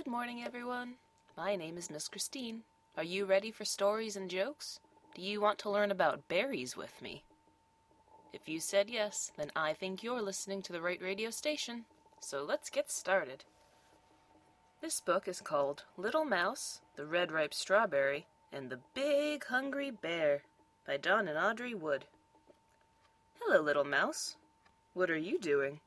Good morning, everyone. My name is Miss Christine. Are you ready for stories and jokes? Do you want to learn about berries with me? If you said yes, then I think you're listening to the right radio station. So let's get started. This book is called Little Mouse, the Red Ripe Strawberry, and the Big Hungry Bear by Don and Audrey Wood. Hello, Little Mouse. What are you doing?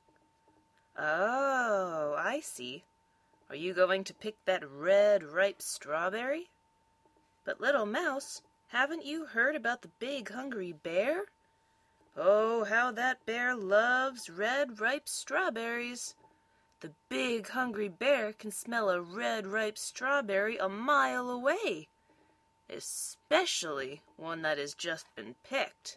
Oh, I see. Are you going to pick that red, ripe strawberry? But, Little Mouse, haven't you heard about the Big Hungry Bear? Oh, how that bear loves red, ripe strawberries. The Big Hungry Bear can smell a red, ripe strawberry a mile away, especially one that has just been picked.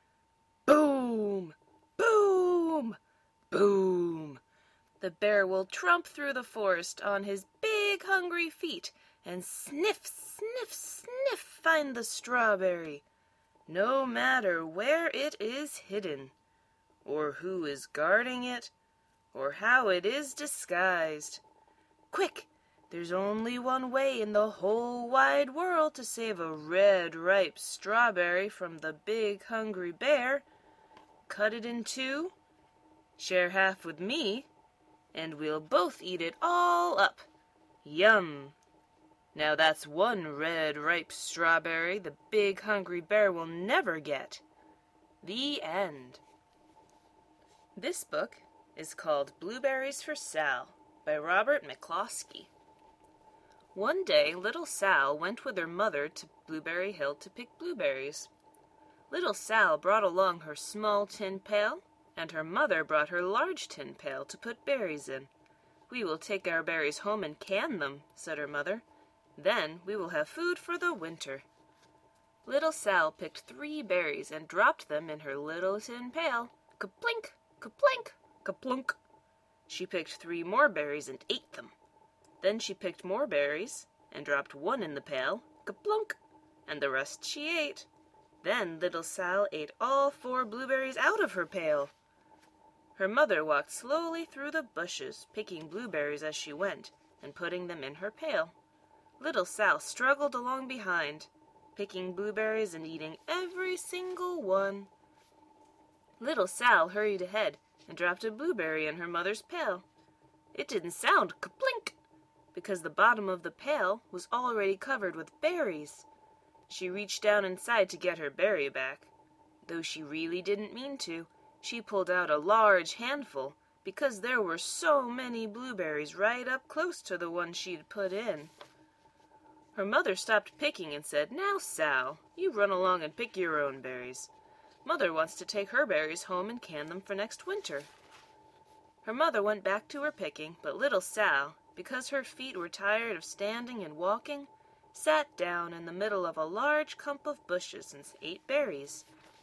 Boom! Boom! Boom! The bear will tromp through the forest on his big hungry feet and sniff, sniff, sniff find the strawberry, no matter where it is hidden, or who is guarding it, or how it is disguised. Quick! There's only one way in the whole wide world to save a red, ripe strawberry from the Big Hungry Bear. Cut it in two, share half with me, and we'll both eat it all up. Yum! Now that's one red, ripe strawberry the Big Hungry Bear will never get. The end. This book is called Blueberries for Sal by Robert McCloskey. One day, little Sal went with her mother to Blueberry Hill to pick blueberries. Little Sal brought along her small tin pail, and her mother brought her large tin pail to put berries in. "We will take our berries home and can them," said her mother. "Then we will have food for the winter." Little Sal picked 3 berries and dropped them in her little tin pail. Kaplink, kaplink, kaplunk. She picked 3 more berries and ate them. Then she picked more berries and dropped 1 in the pail. Kaplunk, and the rest she ate. Then little Sal ate all 4 blueberries out of her pail. Her mother walked slowly through the bushes, picking blueberries as she went, and putting them in her pail. Little Sal struggled along behind, picking blueberries and eating every single one. Little Sal hurried ahead and dropped a blueberry in her mother's pail. It didn't sound kaplink, because the bottom of the pail was already covered with berries. She reached down inside to get her berry back. Though she really didn't mean to, she pulled out a large handful because there were so many blueberries right up close to the one she'd put in. Her mother stopped picking and said, "Now, Sal, you run along and pick your own berries. Mother wants to take her berries home and can them for next winter." Her mother went back to her picking, but little Sal, because her feet were tired of standing and walking, sat down in the middle of a large clump of bushes and ate berries.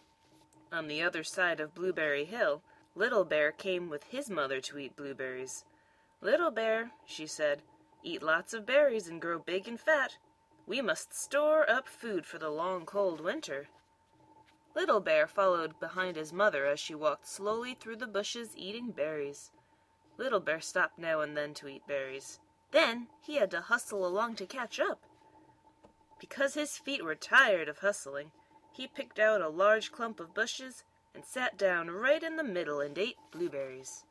On the other side of Blueberry Hill, Little Bear came with his mother to eat blueberries. "Little Bear," she said, "eat lots of berries and grow big and fat. We must store up food for the long, cold winter." Little Bear followed behind his mother as she walked slowly through the bushes eating berries. Little Bear stopped now and then to eat berries. Then he had to hustle along to catch up. Because his feet were tired of hustling, he picked out a large clump of bushes and sat down right in the middle and ate blueberries.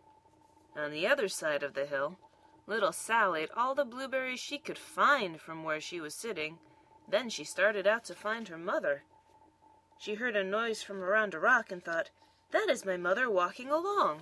On the other side of the hill, little Sal ate all the blueberries she could find from where she was sitting. Then she started out to find her mother. She heard a noise from around a rock and thought, "That is my mother walking along."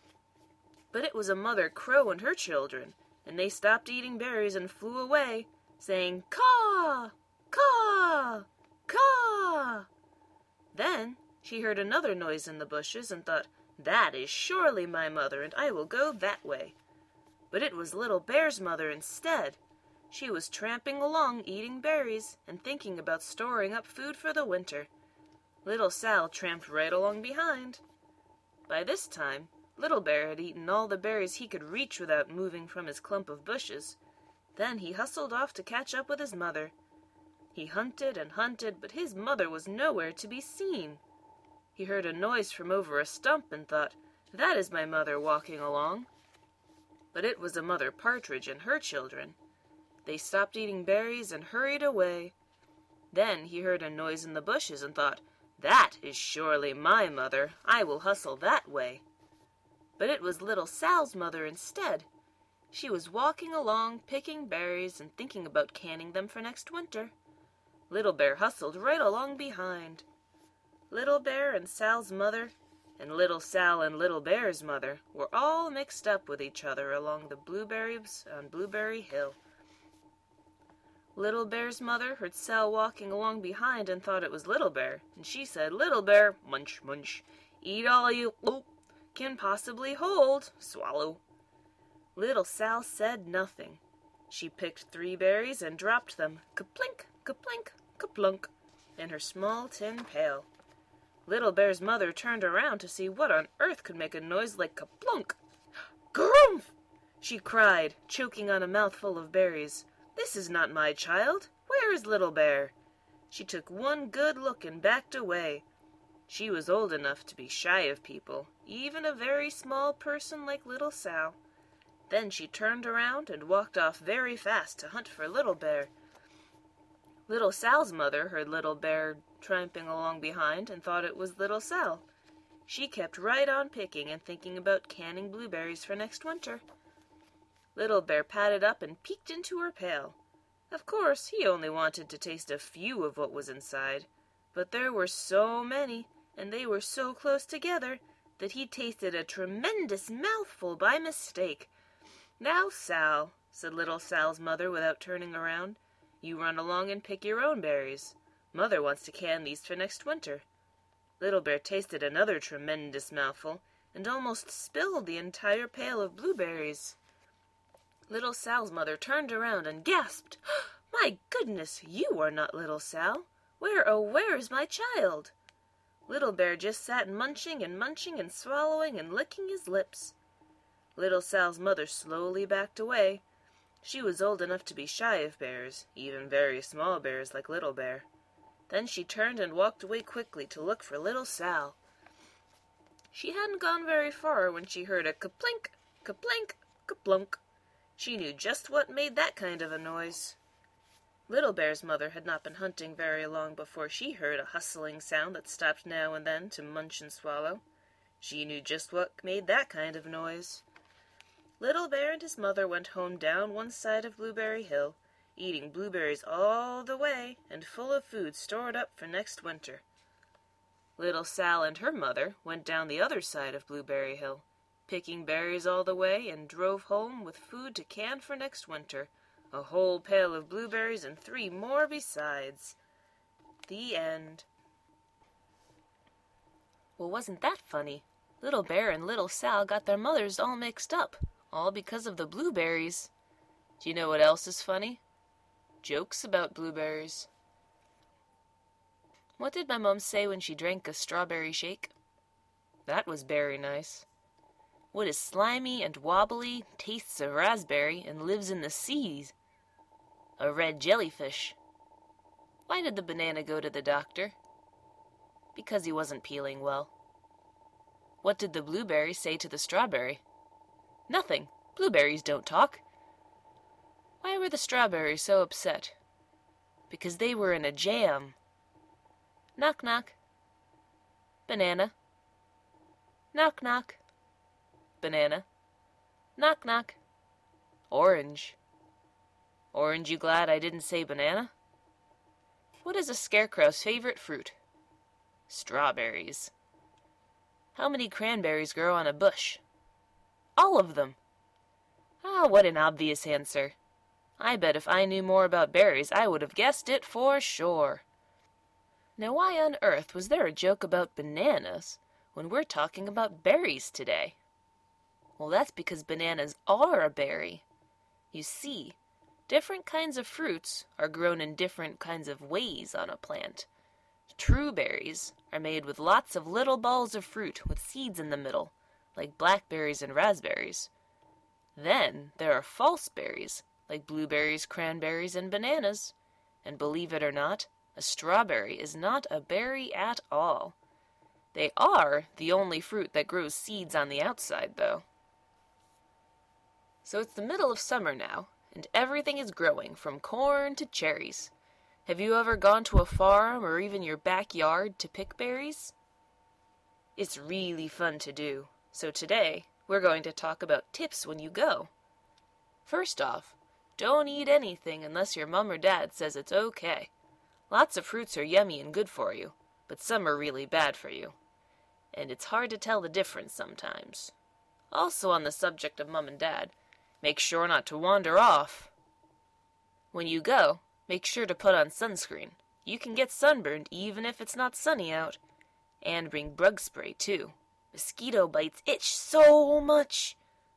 But it was a mother crow and her children, and they stopped eating berries and flew away, saying, "Caw! Caw! Caw!" Then she heard another noise in the bushes and thought, "That is surely my mother, and I will go that way." But it was Little Bear's mother instead. She was tramping along eating berries and thinking about storing up food for the winter. Little Sal tramped right along behind. By this time, Little Bear had eaten all the berries he could reach without moving from his clump of bushes. Then he hustled off to catch up with his mother. He hunted and hunted, but his mother was nowhere to be seen. He heard a noise from over a stump and thought, "That is my mother walking along." but it was a mother partridge and her children. They stopped eating berries and hurried away. Then he heard a noise in the bushes and thought, "That is surely my mother. I will hustle that way." But it was Little Sal's mother instead. She was walking along, picking berries and thinking about canning them for next winter. Little Bear hustled right along behind. Little Bear and Sal's mother, and Little Sal and Little Bear's mother, were all mixed up with each other along the blueberries on Blueberry Hill. Little Bear's mother heard Sal walking along behind and thought it was Little Bear, and she said, "Little Bear, munch, munch, eat all you can possibly hold, swallow." Little Sal said nothing. She picked 3 berries and dropped them, kaplink, kaplink, kaplunk, in her small tin pail. Little Bear's mother turned around to see what on earth could make a noise like kaplunk. "Grumph!" she cried, choking on a mouthful of berries. "This is not my child. Where is Little Bear?" She took one good look and backed away. She was old enough to be shy of people, even a very small person like Little Sal. Then she turned around and walked off very fast to hunt for Little Bear. Little Sal's mother heard Little Bear tramping along behind and thought it was Little Sal. She kept right on picking and thinking about canning blueberries for next winter. Little Bear padded up and peeked into her pail. Of course, he only wanted to taste a few of what was inside, but there were so many, and they were so close together, that he tasted a tremendous mouthful by mistake. "Now, Sal," said Little Sal's mother without turning around, "you run along and pick your own berries. Mother wants to can these for next winter." Little Bear tasted another tremendous mouthful and almost spilled the entire pail of blueberries. Little Sal's mother turned around and gasped, "My goodness, you are not Little Sal. Where, oh, where is my child?" Little Bear just sat munching and swallowing and licking his lips. Little Sal's mother slowly backed away. She was old enough to be shy of bears, even very small bears like Little Bear. Then she turned and walked away quickly to look for Little Sal. She hadn't gone very far when she heard a kaplink, kaplink, kaplunk. She knew just what made that kind of a noise. Little Bear's mother had not been hunting very long before she heard a hustling sound that stopped now and then to munch and swallow. She knew just what made that kind of noise. Little Bear and his mother went home down one side of Blueberry Hill, eating blueberries all the way and full of food stored up for next winter. Little Sal and her mother went down the other side of Blueberry Hill, picking berries all the way, and drove home with food to can for next winter, a whole pail of blueberries and 3 more besides. The end. Well, wasn't that funny? Little Bear and Little Sal got their mothers all mixed up, all because of the blueberries. Do you know what else is funny? Jokes about blueberries. What did my mom say when she drank a strawberry shake? That was very nice. What is slimy and wobbly, tastes of raspberry, and lives in the seas? A red jellyfish. Why did the banana go to the doctor? Because he wasn't peeling well. What did the blueberry say to the strawberry? Nothing. Blueberries don't talk. Why were the strawberries so upset? Because they were in a jam. Knock, knock. Banana. Knock, knock. Banana. Knock, knock. Orange. Orange, you glad I didn't say banana? What is a scarecrow's favorite fruit? Strawberries. How many cranberries grow on a bush? All of them. Ah, what an obvious answer. I bet if I knew more about berries, I would have guessed it for sure. Now, why on earth was there a joke about bananas when we're talking about berries today? Well, that's because bananas are a berry. You see, different kinds of fruits are grown in different kinds of ways on a plant. True berries are made with lots of little balls of fruit with seeds in the middle, like blackberries and raspberries. Then there are false berries, like blueberries, cranberries, and bananas. And believe it or not, a strawberry is not a berry at all. They are the only fruit that grows seeds on the outside, though. So it's the middle of summer now, and everything is growing from corn to cherries. Have you ever gone to a farm or even your backyard to pick berries? It's really fun to do, so today we're going to talk about tips when you go. First off, don't eat anything unless your mom or dad says it's okay. Lots of fruits are yummy and good for you, but some are really bad for you. And it's hard to tell the difference sometimes. Also on the subject of mom and dad, make sure not to wander off. When you go, make sure to put on sunscreen. You can get sunburned even if it's not sunny out. And bring bug spray too. Mosquito bites itch so much.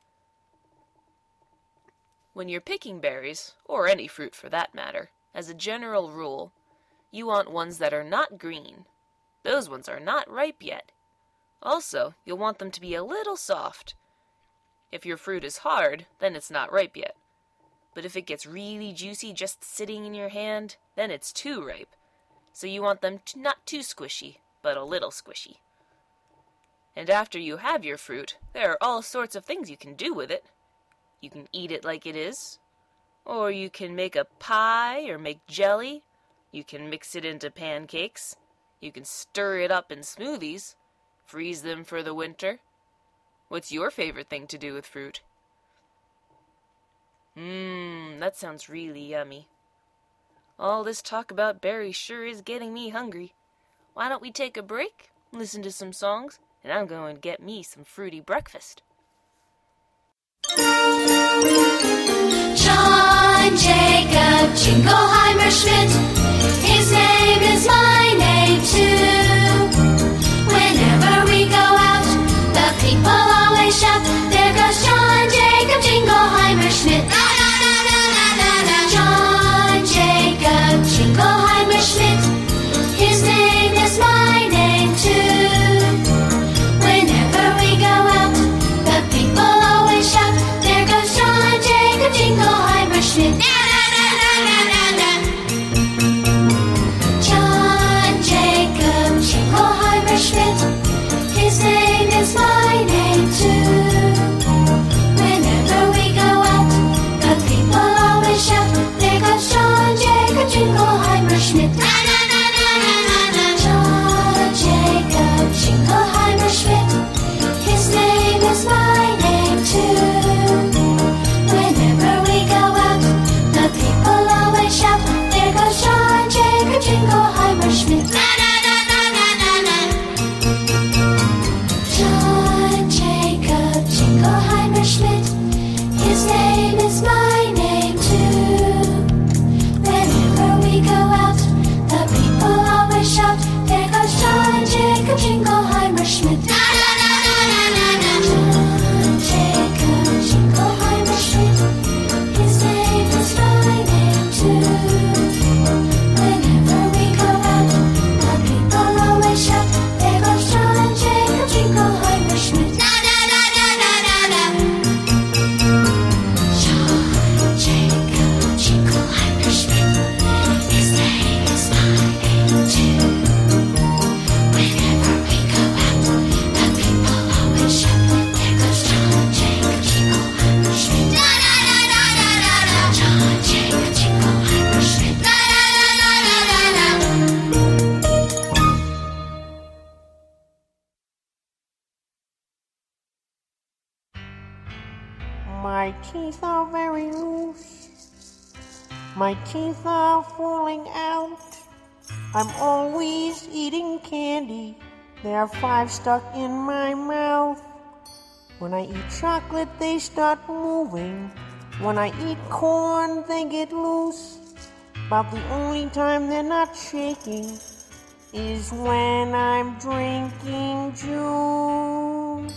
When you're picking berries, or any fruit for that matter, as a general rule, you want ones that are not green. Those ones are not ripe yet. Also, you'll want them to be a little soft. If your fruit is hard, then it's not ripe yet. But if it gets really juicy just sitting in your hand, then it's too ripe. So you want them not too squishy, but a little squishy. And after you have your fruit, there are all sorts of things you can do with it. You can eat it like it is, or you can make a pie or make jelly. You can mix it into pancakes. You can stir it up in smoothies, freeze them for the winter. What's your favorite thing to do with fruit? That sounds really yummy. All this talk about berries sure is getting me hungry. Why don't we take a break, listen to some songs, and I'm going to get me some fruity breakfast. John Jacob Jingleheimer Schmidt, his name is my name too. Whenever we go out, the people always shout, there goes John Jacob Jingleheimer Schmidt. John Jacob Jingleheimer Schmidt, his name is my name too. Whenever we go out, the people always shout, there goes John Jacob Jingleheimer Schmidt. John Jacob Jingleheimer Schmidt, his name is my name too. Whenever we go out, the people always shout, there goes John Jacob Jingleheimer Schmidt. John Jacob Jingleheimer Schmidt, his name is my name too. Whenever we go out, the people always shout, there goes John Jacob Jingleheimer Schmidt. John Jacob Jingleheimer Schmidt, his name is my name too. Whenever we go out, the people always shout, there goes John Jacob Jingleheimer Schmidt. John Jacob Jingleheimer Schmidt, his name is my name too. Whenever we go out, the people always shout, there goes John Jacob Jingleheimer Schmidt. John Jacob Jingleheimer Schmidt, his name is my name too. Whenever we go out, the people always shout, there goes John Jacob Jingleheimer Schmidt. John Jacob Jingleheimer Schmidt. My teeth are very loose. My teeth are falling out. I'm always eating candy. There are 5 stuck in my mouth. When I eat chocolate, they start moving. When I eat corn, they get loose. About the only time they're not shaking is when I'm drinking juice.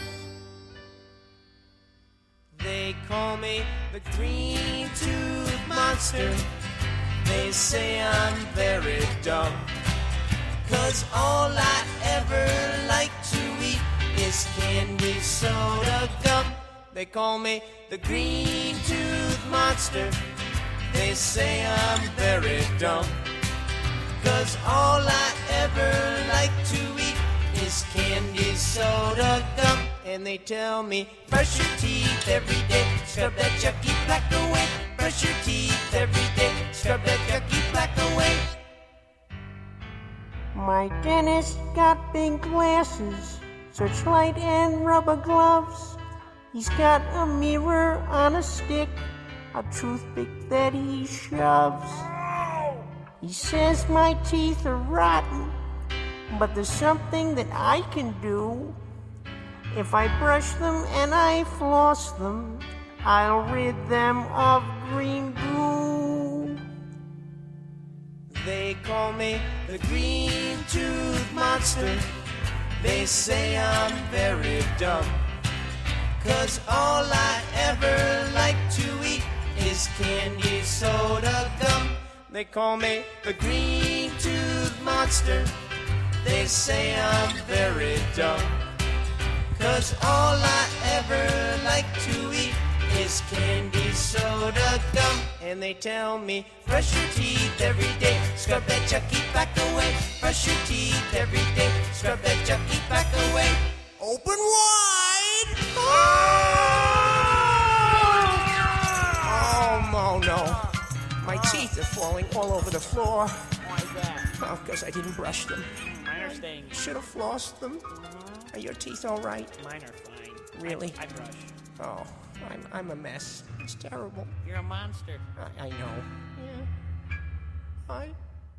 They call me the green-toothed monster. They say I'm very dumb, 'cause all I ever like to eat is candy soda gum. They call me the green-toothed monster. They say I'm very dumb, 'cause all I ever like to eat is candy soda gum. And they tell me, brush your teeth every day, scrub that yucky plaque away. Brush your teeth every day, scrub that yucky plaque away. My dentist got big glasses, searchlight and rubber gloves. He's got a mirror on a stick, a toothpick that he shoves. He says my teeth are rotten, but there's something that I can do. If I brush them and I floss them, I'll rid them of green goo. They call me the green tooth monster. They say I'm very dumb, 'cause all I ever like to eat is candy soda gum. They call me the green tooth monster. They say I'm very dumb, 'cause all I ever like to eat is candy soda gum. And they tell me, brush your teeth every day, scrub that yucky plaque away. Brush your teeth every day, scrub that yucky plaque away. Open wide! Oh no. My teeth are falling all over the floor. Why is that? Oh, 'cause I didn't brush them. Mine are staying. Should have flossed them. Are your teeth all right? Mine are fine. Really? I brush. Oh, I'm a mess. It's terrible. You're a monster. I know. Yeah.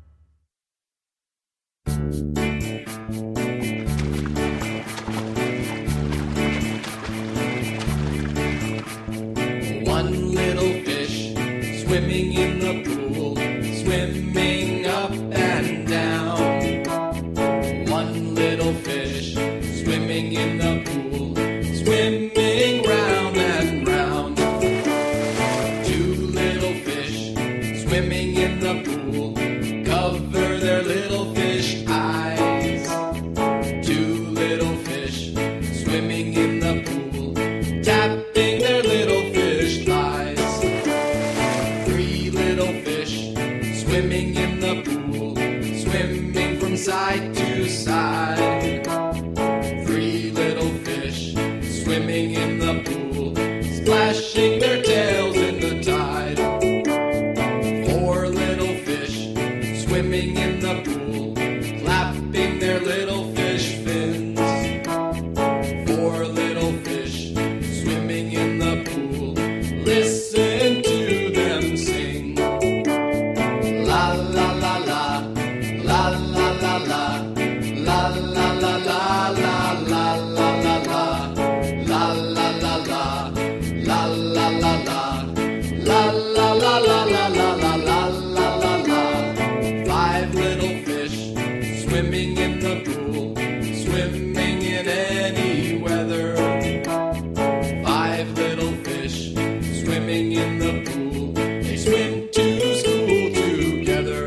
One little fish swimming in the pool, swimming up and down. One little fish swimming in the pool, swimming round and round. Two little fish swimming in the pool, cover their little fish eyes. Two little fish swimming in the pool, tapping their little fish thighs. Three little fish swimming in the pool, swimming from side to side. Three little fish swimming in the pool, splashing their tails in the tide. Four little fish swimming in the pool, clapping their little fish fins. Four little fish swimming in the pool, listen to them sing. La la la la, la la la la, la la la la, la la la la la, la la la la, la la la la, la la la la la la la la la la. Five little fish swimming in the pool, swimming in any weather. Five little fish swimming in the pool, they swim to school together.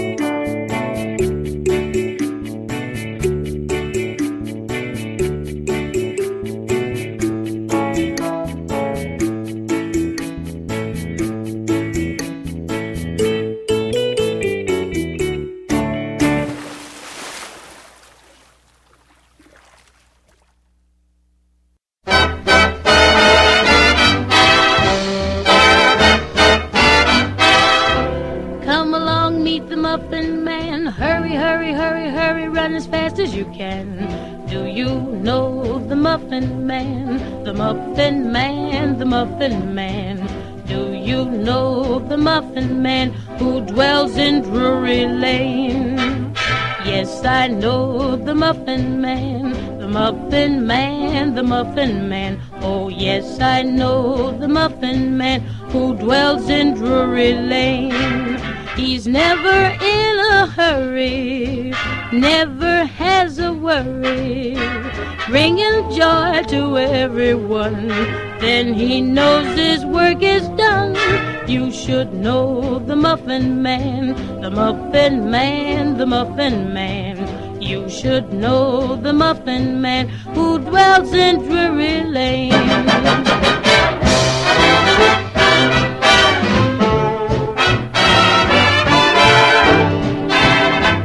Come along, meet the Muffin Man. Hurry, hurry, hurry, hurry, run as fast as you can. Do you know the Muffin Man? The Muffin Man, the Muffin Man. Do you know the Muffin Man who dwells in Drury Lane? Yes, I know the Muffin Man, the Muffin Man, the Muffin Man. Oh, yes, I know the Muffin Man who dwells in Drury Lane. He's never in a hurry, never has a worry, bringing joy to everyone. Then he knows his work is done. You should know the Muffin Man, the Muffin Man, the Muffin Man. You should know the Muffin Man who dwells in Drury Lane.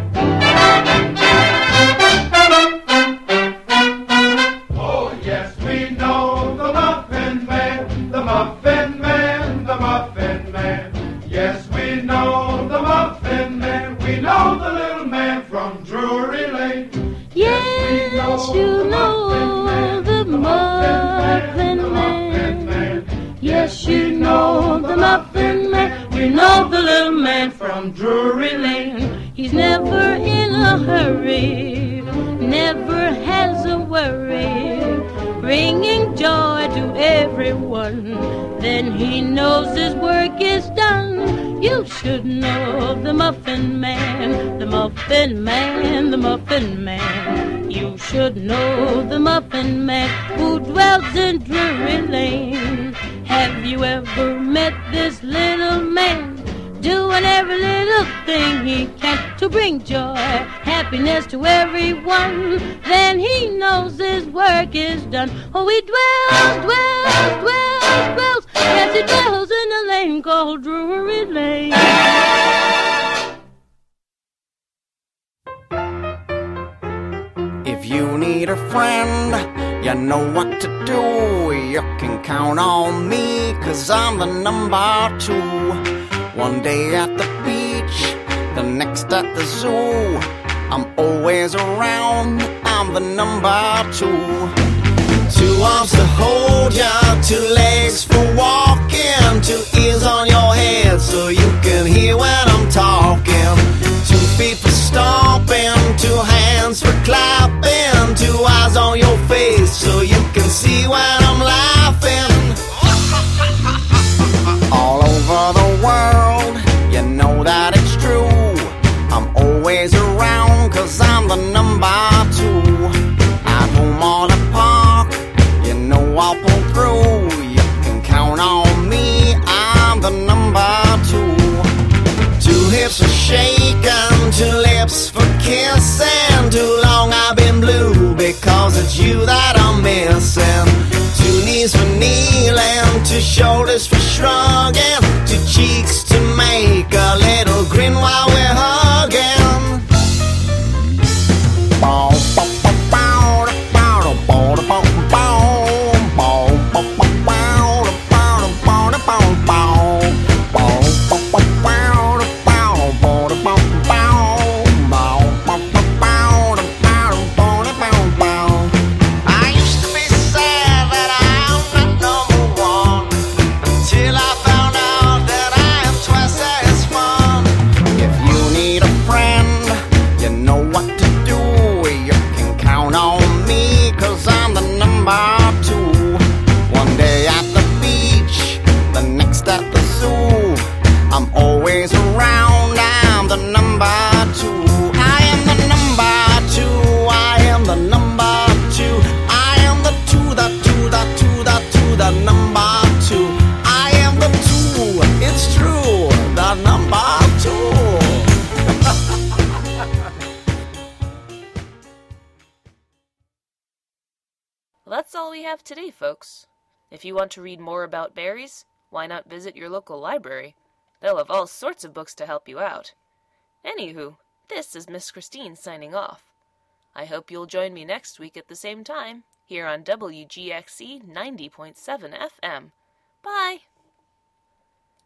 Oh, yes, we Yes, we know the Muffin Man. We know the little man from Drury Lane. Yes, you know the Muffin Man. Yes, you know the Muffin Man. You know the little man from Drury Lane. He's never in a hurry, never has a worry, bringing joy to everyone. Then he knows his work is done. You should know the Muffin Man, the Muffin Man, the Muffin Man. You should know the Muffin Man who dwells in Drury Lane. Have you ever met this little man? Doing every little thing he can to bring joy, happiness to everyone. Then he knows his work is done. Oh, he dwells, yes, he dwells in a lane called Drury Lane. If you need a friend, you know what to do. You can count on me, 'cause I'm the number 2. One day at the beach, the next at the zoo. I'm always around, I'm the number 2. 2 arms to hold ya, 2 legs for walking, 2 ears on your head so you can hear when I'm talking. 2 feet for stomping, 2 hands for clapping, 2 eyes on your face so you can see when I'm laughing. All over the world, you know that it's true. I'm always around 'cause I'm the number 2. At home or the park, you know I'll pull through. You can count on me, I'm the number 2. 2 hips for shaking, 2 lips for kissing. Too long I've been blue because it's you that I'm missing. 2 knees for kneeling, 2 shoulders for shrugging, 2 cheeks to make a little grin while we're hugging. I used to be sad that I'm not number 1, till I found out that I am twice as fun. If you need a friend, you know what to do. You can count on me, 'cause I'm the number 2. One day at the beach, the next at the zoo. I'm always around, I'm the number 2. I am the number 2, I am the number 2. I am the 2, the 2, the 2, the 2, the number 2. I am the 2, it's true, the number 2. Well, that's all we have today, folks. If you want to read more about berries, why not visit your local library? They'll have all sorts of books to help you out. Anywho, this is Miss Christine signing off. I hope you'll join me next week at the same time, here on WGXC 90.7 FM. Bye!